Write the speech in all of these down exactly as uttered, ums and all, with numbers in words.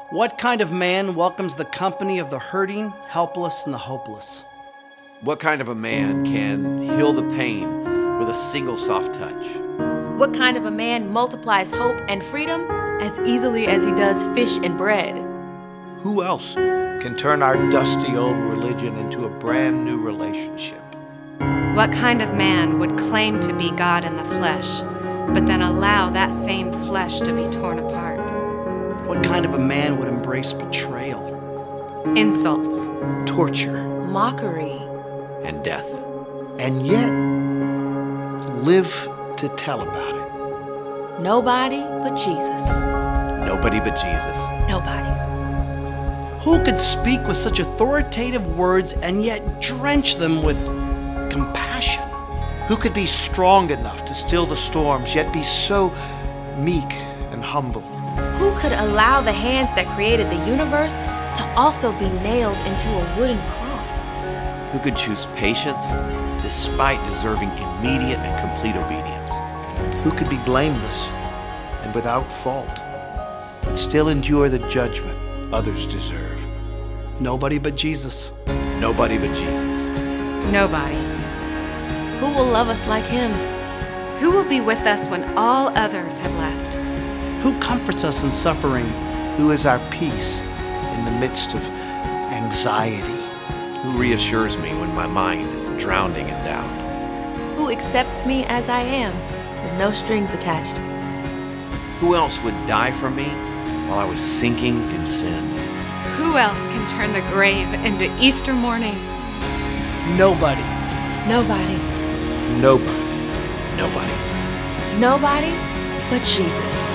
What kind of man welcomes the company of the hurting, helpless, and the hopeless? What kind of a man can heal the pain with a single soft touch? What kind of a man multiplies hope and freedom as easily as he does fish and bread? Who else can turn our dusty old religion into a brand new relationship? What kind of man would claim to be God in the flesh, but then allow that same flesh to be torn apart? What kind of a man would embrace betrayal, Insults, Torture, Mockery. And death. and yet live to tell about it? Nobody but Jesus. Nobody but Jesus. Nobody. who could speak with such authoritative words and yet drench them with compassion? Who could be strong enough to still the storms, yet be so meek and humble? Who could allow the hands that created the universe to also be nailed into a wooden cross? Who could choose patience despite deserving immediate and complete obedience? Who could be blameless and without fault, but still endure the judgment others deserve? Nobody but Jesus. Nobody but Jesus. nobody. Who will love us like him? Who will be with us when all others have left? Who comforts us in suffering? Who is our peace in the midst of anxiety? Who reassures me when my mind is drowning in doubt? Who accepts me as I am with no strings attached? Who else would die for me while I was sinking in sin? Who else can turn the grave into Easter morning? Nobody. Nobody. Nobody. Nobody. Nobody but Jesus.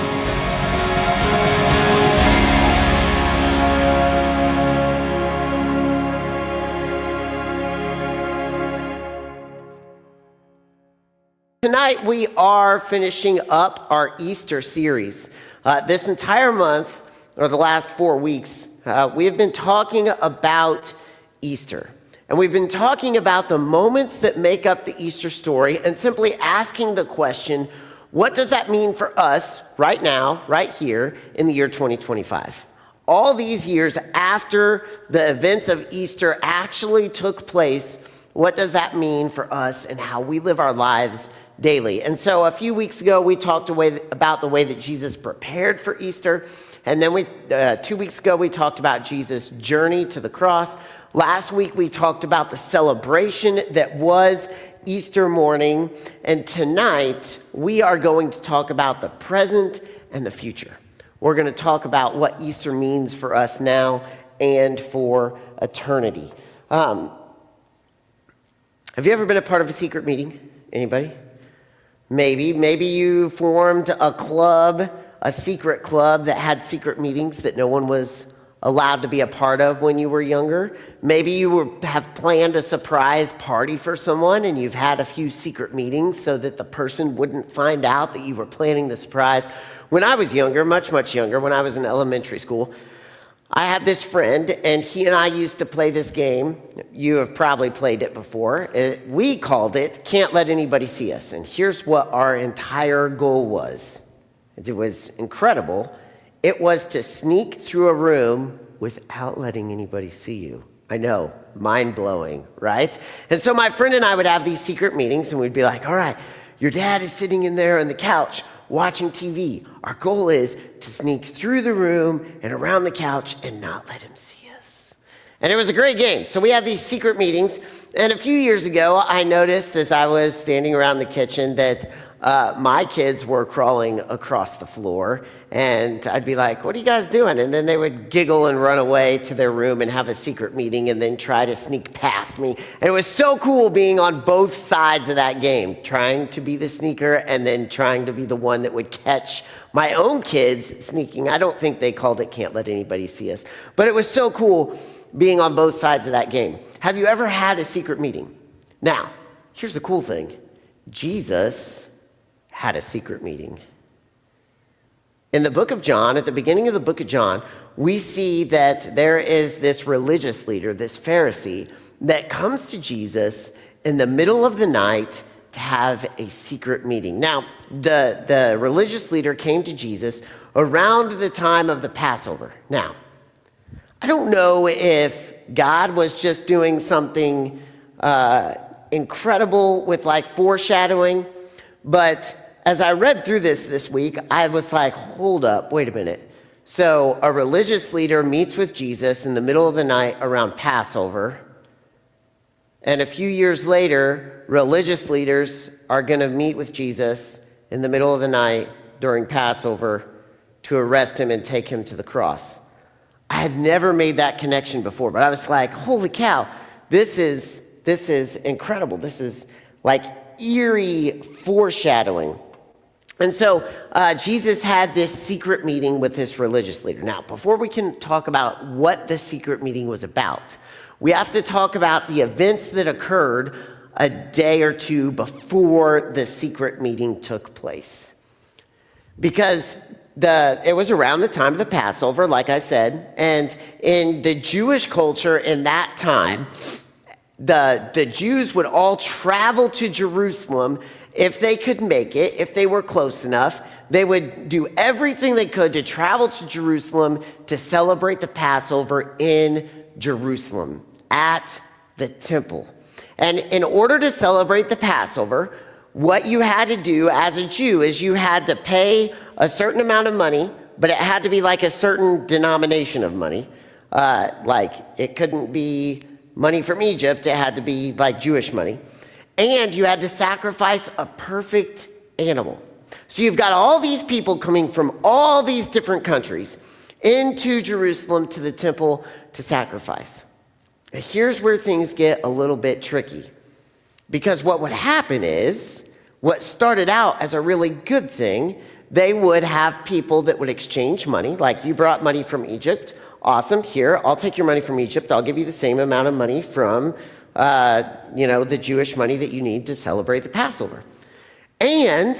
Tonight we are finishing up our Easter series. Uh, this entire month, or the last four weeks, uh, we have been talking about Easter. And we've been talking about the moments that make up the Easter story and simply asking the question, what does that mean for us right now, right here in the year twenty twenty-five? All these years after the events of Easter actually took place, what does that mean for us and how we live our lives daily? And so a few weeks ago, we talked away about the way that Jesus prepared for Easter. And then we, uh, two weeks ago, we talked about Jesus' journey to the cross. Last week, we talked about the celebration that was Easter morning. And tonight, we are going to talk about the present and the future. We're going to talk about what Easter means for us now and for eternity. Um, have you ever been a part of a secret meeting? Anybody? Maybe. Maybe you formed a club, a secret club that had secret meetings that no one was allowed to be a part of when you were younger. Maybe you were, have planned a surprise party for someone and you've had a few secret meetings so that the person wouldn't find out that you were planning the surprise. When I was younger, much, much younger, when I was in elementary school, I had this friend, and he and I used to play this game. You have probably played it before. It, we called it Can't Let Anybody See Us. And here's what our entire goal was. It was incredible. It was to sneak through a room without letting anybody see you. I know, mind-blowing, right? And so my friend and I would have these secret meetings, and we'd be like, all right, your dad is sitting in there on the couch watching T V. Our goal is to sneak through the room and around the couch and not let him see us. And it was a great game. So we had these secret meetings. And a few years ago, I noticed as I was standing around the kitchen that uh, my kids were crawling across the floor. And I'd be like, what are you guys doing? And then they would giggle and run away to their room and have a secret meeting and then try to sneak past me. And it was so cool being on both sides of that game, trying to be the sneaker and then trying to be the one that would catch my own kids sneaking. I don't think they called it Can't Let Anybody See Us. But it was so cool being on both sides of that game. Have you ever had a secret meeting? Now, here's the cool thing. Jesus had a secret meeting. In the book of John, at the beginning of the book of John, we see that there is this religious leader, this Pharisee, that comes to Jesus in the middle of the night to have a secret meeting. Now, the, the religious leader came to Jesus around the time of the Passover. Now, I don't know if God was just doing something uh, incredible with like foreshadowing, but as I read through this this week, I was like, hold up, wait a minute. So a religious leader meets with Jesus in the middle of the night around Passover, and a few years later, religious leaders are going to meet with Jesus in the middle of the night during Passover to arrest him and take him to the cross. I had never made that connection before, but I was like, holy cow, this is this is incredible. This is like eerie foreshadowing. And so uh, Jesus had this secret meeting with this religious leader. Now, before we can talk about what the secret meeting was about, we have to talk about the events that occurred a day or two before the secret meeting took place. Because the it was around the time of the Passover, like I said, and in the Jewish culture in that time, the, the Jews would all travel to Jerusalem if they could make it, if they were close enough. They would do everything they could to travel to Jerusalem to celebrate the Passover in Jerusalem at the temple. And in order to celebrate the Passover, what you had to do as a Jew is you had to pay a certain amount of money, but it had to be like a certain denomination of money. Uh, like it couldn't be money from Egypt, it had to be like Jewish money. And you had to sacrifice a perfect animal. So you've got all these people coming from all these different countries into Jerusalem to the temple to sacrifice. Now, here's where things get a little bit tricky. Because what would happen is, what started out as a really good thing, they would have people that would exchange money. Like, you brought money from Egypt. Awesome. Here, I'll take your money from Egypt. I'll give you the same amount of money from, uh, you know, the Jewish money that you need to celebrate the Passover. And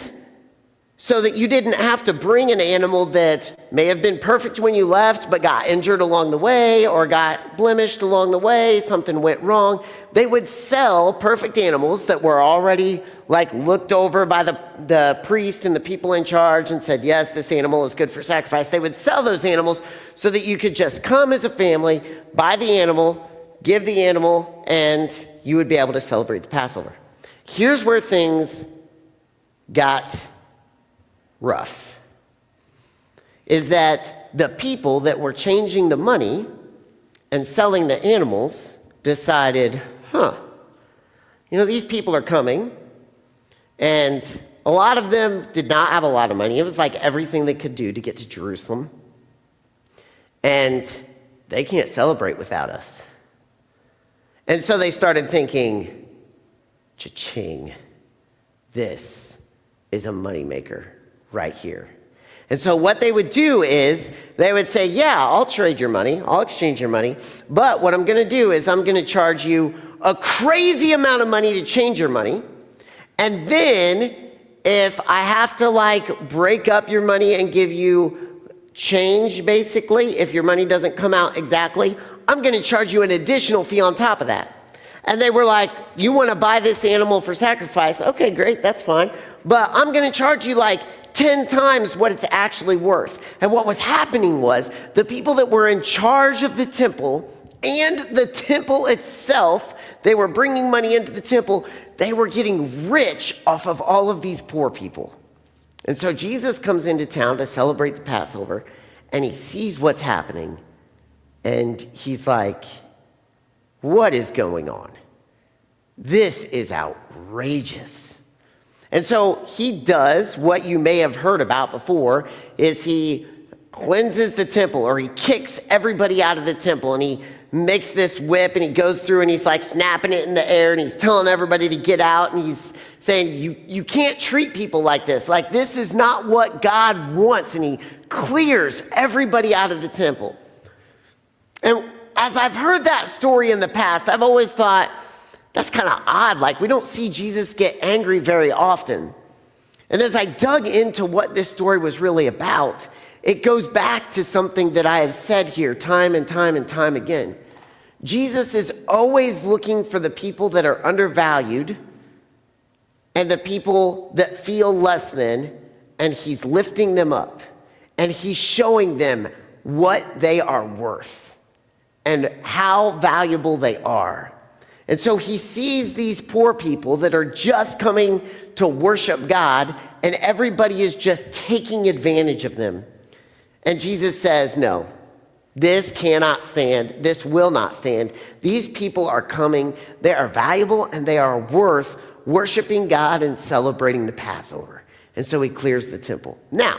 so that you didn't have to bring an animal that may have been perfect when you left, but got injured along the way or got blemished along the way, something went wrong. They would sell perfect animals that were already like looked over by the, the priest and the people in charge and said, yes, this animal is good for sacrifice. They would sell those animals so that you could just come as a family, buy the animal, give the animal, and you would be able to celebrate the Passover. Here's where things got rough, is that the people that were changing the money and selling the animals decided, huh, you know, these people are coming, and a lot of them did not have a lot of money. It was like everything they could do to get to Jerusalem, and they can't celebrate without us. And so they started thinking, cha-ching, this is a moneymaker right here. And so what they would do is they would say, yeah, I'll trade your money, I'll exchange your money, but what I'm going to do is I'm going to charge you a crazy amount of money to change your money, and then if I have to like break up your money and give you change, basically, if your money doesn't come out exactly, I'm going to charge you an additional fee on top of that. And they were like, you want to buy this animal for sacrifice? Okay, great, that's fine. But I'm going to charge you like ten times what it's actually worth. And what was happening was the people that were in charge of the temple and the temple itself, they were bringing money into the temple. They were getting rich off of all of these poor people. And so Jesus comes into town to celebrate the Passover, and he sees what's happening. And he's like, what is going on? This is outrageous. And so he does what you may have heard about before, is he cleanses the temple, or he kicks everybody out of the temple, and he makes this whip, and he goes through and he's like snapping it in the air, and he's telling everybody to get out, and he's saying, you, you can't treat people like this. Like, this is not what God wants. And he clears everybody out of the temple. And as I've heard that story in the past, I've always thought, that's kind of odd. Like, we don't see Jesus get angry very often. And as I dug into what this story was really about, it goes back to something that I have said here time and time and time again. Jesus is always looking for the people that are undervalued and the people that feel less than, and he's lifting them up, and he's showing them what they are worth. and how valuable they are. And so he sees these poor people that are just coming to worship God, and everybody is just taking advantage of them. And Jesus says, no, this cannot stand. This will not stand. These people are coming. They are valuable, and they are worth worshiping God and celebrating the Passover. And so he clears the temple. Now,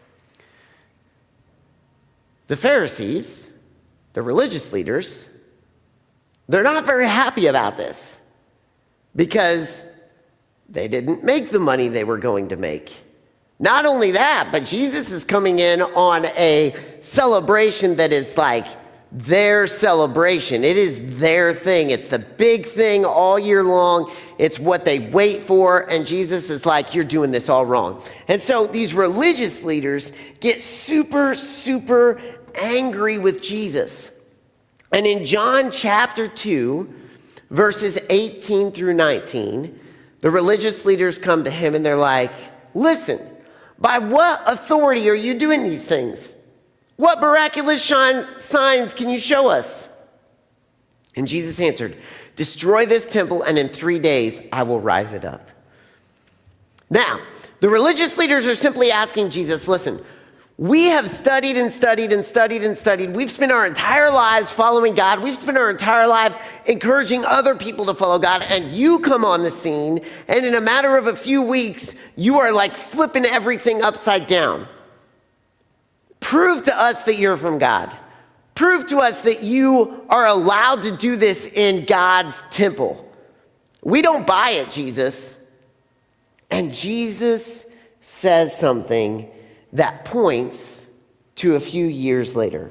the Pharisees, the religious leaders, they're not very happy about this because they didn't make the money they were going to make. Not only that, but Jesus is coming in on a celebration that is like their celebration. It is their thing. It's the big thing all year long. It's what they wait for. And Jesus is like, you're doing this all wrong. And so these religious leaders get super, super angry with Jesus. And in John chapter two, verses eighteen through nineteen, the religious leaders come to him and they're like, listen, by what authority are you doing these things? What miraculous shine, signs can you show us? And Jesus answered, destroy this temple and in three days I will rise it up. Now, the religious leaders are simply asking Jesus, listen, we have studied and studied and studied and studied. We've spent our entire lives following God. We've spent our entire lives encouraging other people to follow God. And you come on the scene, and in a matter of a few weeks, you are like flipping everything upside down. Prove to us that you're from God. Prove to us that you are allowed to do this in God's temple. We don't buy it, Jesus. And Jesus says something that points to a few years later.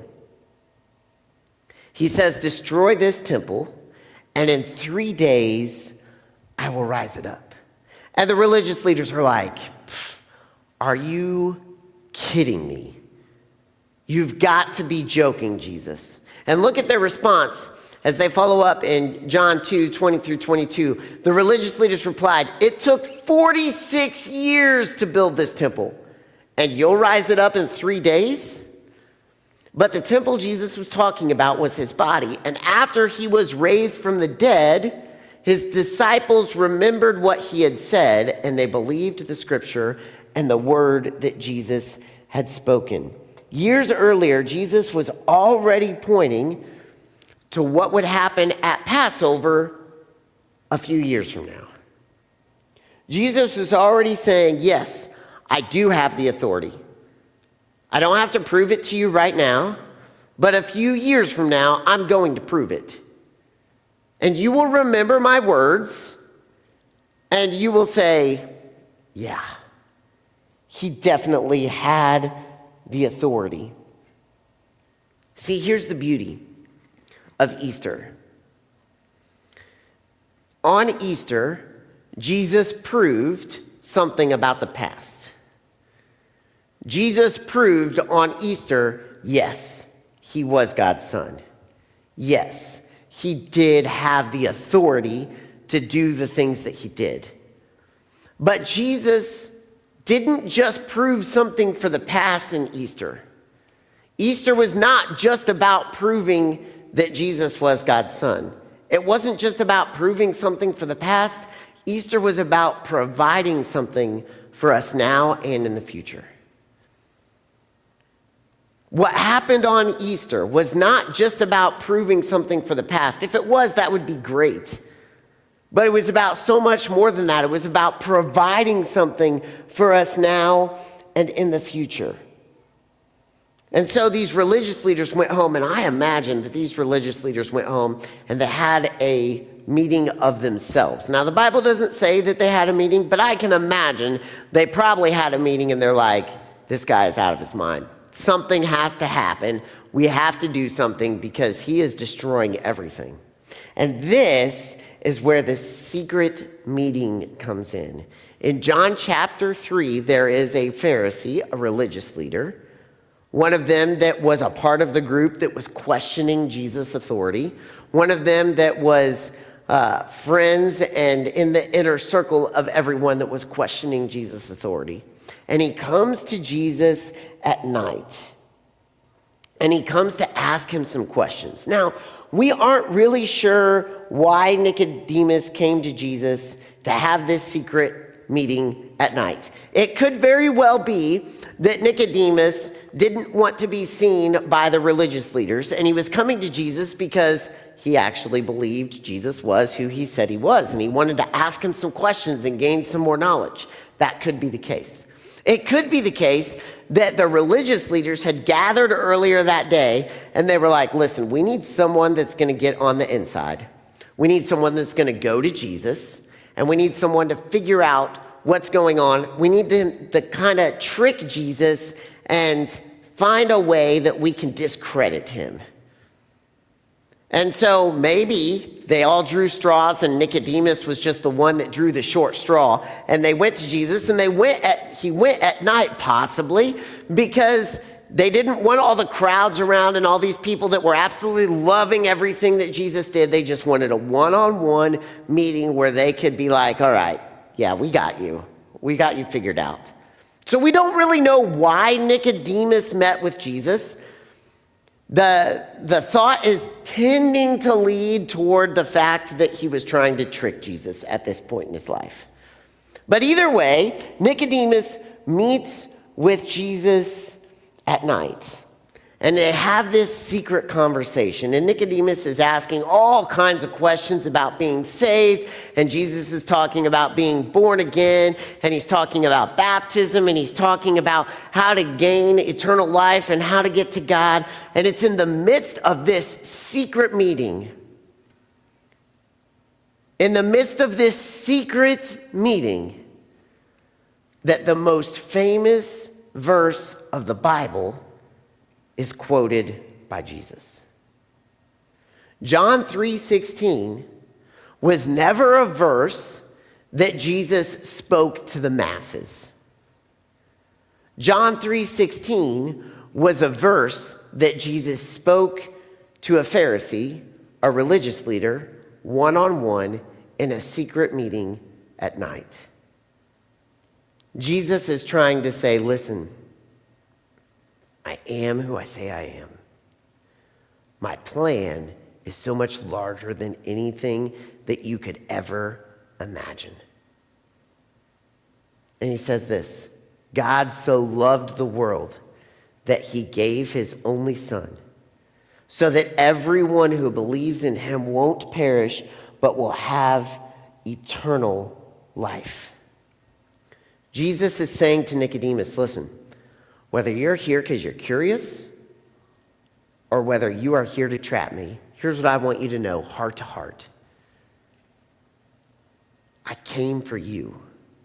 He says, destroy this temple, and in three days, I will rise it up. And the religious leaders are like, are you kidding me? You've got to be joking, Jesus. And look at their response as they follow up in John two, twenty through twenty-two. The religious leaders replied, it took forty-six years to build this temple, and you'll rise it up in three days? But the temple Jesus was talking about was his body. And after he was raised from the dead, his disciples remembered what he had said, and they believed the scripture and the word that Jesus had spoken. Years earlier, Jesus was already pointing to what would happen at Passover a few years from now. Jesus was already saying, yes, I do have the authority. I don't have to prove it to you right now, but a few years from now, I'm going to prove it. And you will remember my words, and you will say, yeah, he definitely had the authority. See, here's the beauty of Easter. On Easter, Jesus proved something about the past. Jesus proved on Easter, yes, he was God's son. Yes, he did have the authority to do the things that he did. But Jesus didn't just prove something for the past in Easter. Easter was not just about proving that Jesus was God's son. It wasn't just about proving something for the past. Easter was about providing something for us now and in the future. What happened on Easter was not just about proving something for the past. If it was, that would be great. But it was about so much more than that. It was about providing something for us now and in the future. And so these religious leaders went home, and I imagine that these religious leaders went home and they had a meeting of themselves. Now, the Bible doesn't say that they had a meeting, but I can imagine they probably had a meeting and they're like, this guy is out of his mind. Something has to happen. We have to do something because he is destroying everything. And this is where the secret meeting comes in. In John chapter three, there is a Pharisee, a religious leader, one of them that was a part of the group that was questioning Jesus' authority, one of them that was uh, friends and in the inner circle of everyone that was questioning Jesus' authority. And he comes to Jesus at night. and he comes to ask him some questions. Now, we aren't really sure why Nicodemus came to Jesus to have this secret meeting at night. It could very well be that Nicodemus didn't want to be seen by the religious leaders, and he was coming to Jesus because he actually believed Jesus was who he said he was, and he wanted to ask him some questions and gain some more knowledge. That could be the case. It could be the case that the religious leaders had gathered earlier that day, and they were like, listen, we need someone that's going to get on the inside. We need someone that's going to go to Jesus, and we need someone to figure out what's going on. We need to, to kind of trick Jesus and find a way that we can discredit him. And so maybe they all drew straws and Nicodemus was just the one that drew the short straw. And they went to Jesus and they went at, he went at night possibly because they didn't want all the crowds around and all these people that were absolutely loving everything that Jesus did. They just wanted a one-on-one meeting where they could be like, all right, yeah, we got you. We got you figured out. So we don't really know why Nicodemus met with Jesus. The, the thought is tending to lead toward the fact that he was trying to trick Jesus at this point in his life. But either way, Nicodemus meets with Jesus at night. And they have this secret conversation. And Nicodemus is asking all kinds of questions about being saved. And Jesus is talking about being born again. And he's talking about baptism. And he's talking about how to gain eternal life and how to get to God. And it's in the midst of this secret meeting. In the midst of this secret meeting that the most famous verse of the Bible is quoted by Jesus. John three sixteen was never a verse that Jesus spoke to the masses. John three sixteen was a verse that Jesus spoke to a Pharisee, a religious leader, one-on-one in a secret meeting at night. Jesus is trying to say, listen, I am who I say I am. My plan is so much larger than anything that you could ever imagine. And he says this, God so loved the world that he gave his only son, so that everyone who believes in him won't perish, but will have eternal life. Jesus is saying to Nicodemus, listen, whether you're here because you're curious or whether you are here to trap me, here's what I want you to know, heart to heart. I came for you.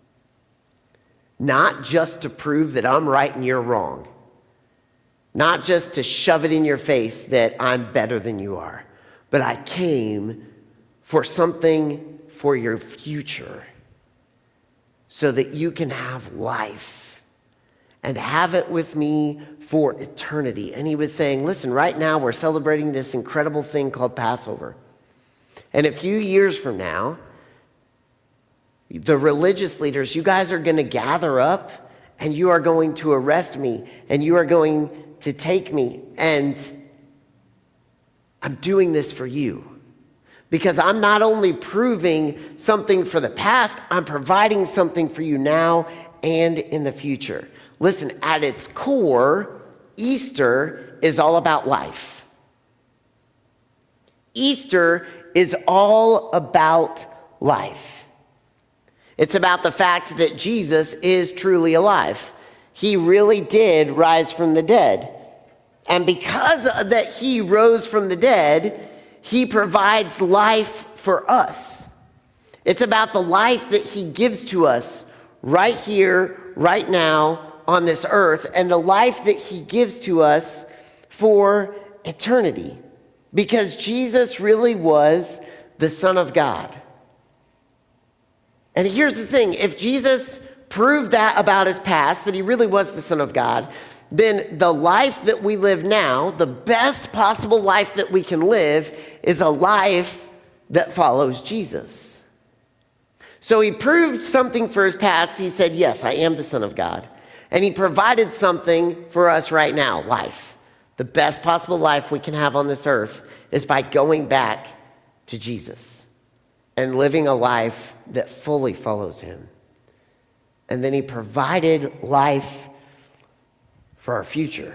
Not just to prove that I'm right and you're wrong. Not just to shove it in your face that I'm better than you are. But I came for something for your future so that you can have life. And have it with me for eternity. And he was saying, listen, right now we're celebrating this incredible thing called Passover. And a few years from now, the religious leaders, you guys are going to gather up and you are going to arrest me and you are going to take me. And I'm doing this for you. Because I'm not only proving something for the past, I'm providing something for you now and in the future. Listen, at its core, Easter is all about life. Easter is all about life. It's about the fact that Jesus is truly alive. He really did rise from the dead. And because that he rose from the dead, he provides life for us. It's about the life that he gives to us right here, right now, on this earth, and the life that he gives to us for eternity. Because Jesus really was the Son of God. And here's the thing, if Jesus proved that about his past, that he really was the Son of God, then the life that we live now, the best possible life that we can live, is a life that follows Jesus. So he proved something for his past. He said, yes, I am the Son of God. And he provided something for us right now, life. the best possible life we can have on this earth is by going back to Jesus and living a life that fully follows him. And then he provided life for our future.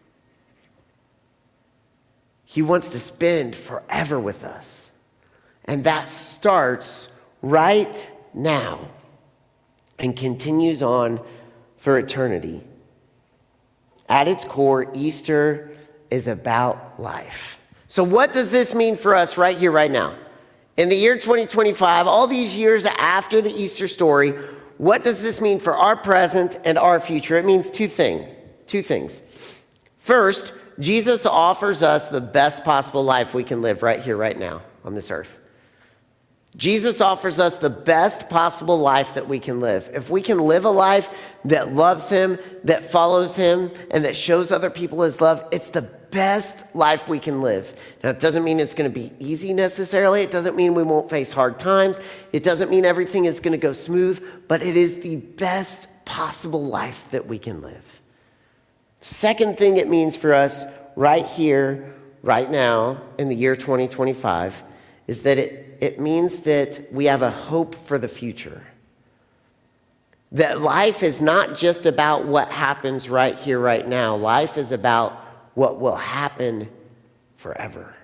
He wants to spend forever with us. And that starts right now and continues on for eternity. At its core, Easter is about life. So what does this mean for us right here, right now? In the year twenty twenty-five, all these years after the Easter story, what does this mean for our present and our future? It means two things. Two things. First, Jesus offers us the best possible life we can live right here, right now on this earth. Jesus offers us the best possible life that we can live. If we can live a life that loves him, that follows him, and that shows other people his love, it's the best life we can live. Now, it doesn't mean it's going to be easy necessarily. It doesn't mean we won't face hard times. It doesn't mean everything is going to go smooth, but it is the best possible life that we can live. Second thing it means for us right here, right now, in the year twenty twenty-five, is that it, it means that we have a hope for the future. That life is not just about what happens right here, right now. Life is about what will happen forever.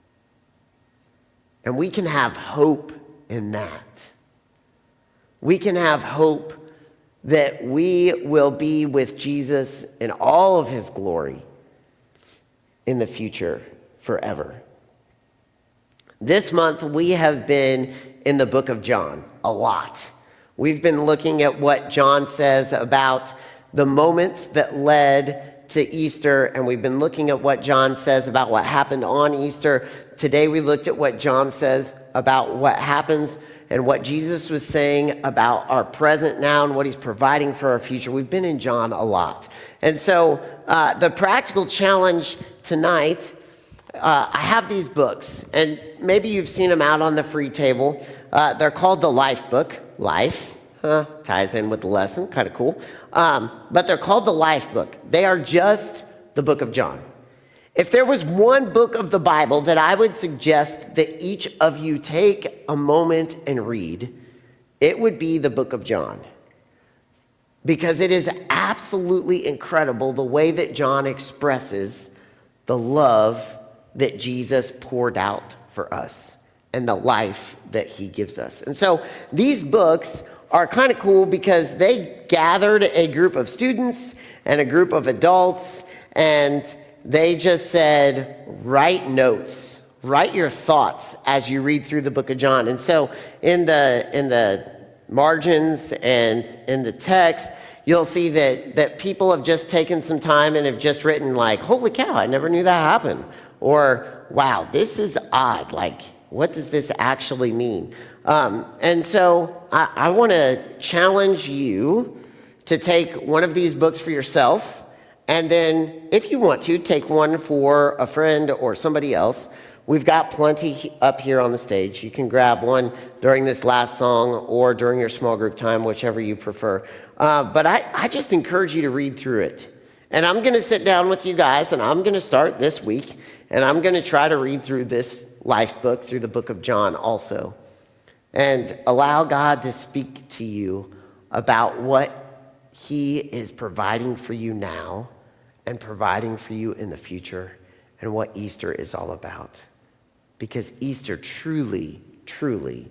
And we can have hope in that. We can have hope that we will be with Jesus in all of his glory in the future forever. This month, we have been in the book of John a lot. We've been looking at what John says about the moments that led to Easter, and we've been looking at what John says about what happened on Easter. Today, we looked at what John says about what happens and what Jesus was saying about our present now and what he's providing for our future. We've been in John a lot. And so uh, the practical challenge tonight, uh, I have these books, and maybe you've seen them out on the free table. Uh, they're called the Life Book. Life, huh? Ties in with the lesson, kind of cool. Um, but they're called the Life Book. They are just the book of John. If there was one book of the Bible that I would suggest that each of you take a moment and read, it would be the book of John. Because it is absolutely incredible the way that John expresses the love that Jesus poured out for us and the life that he gives us. And so these books are kind of cool because they gathered a group of students and a group of adults, and they just said, write notes, write your thoughts as you read through the book of John. And so in the in the margins and in the text, you'll see that, that people have just taken some time and have just written like, holy cow, I never knew that happened. Or, wow, this is odd. Like, what does this actually mean? Um, and so I, I want to challenge you to take one of these books for yourself. And then if you want to, take one for a friend or somebody else. We've got plenty up here on the stage. You can grab one during this last song or during your small group time, whichever you prefer. Uh, but I, I just encourage you to read through it. And I'm going to sit down with you guys, and I'm going to start this week, and I'm going to try to read through this life book, through the book of John also, and allow God to speak to you about what he is providing for you now and providing for you in the future, and what Easter is all about. Because Easter truly, truly,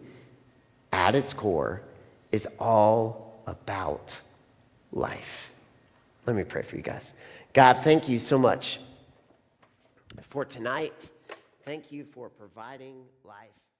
at its core, is all about life. Let me pray for you guys. God, thank you so much for tonight. Thank you for providing life.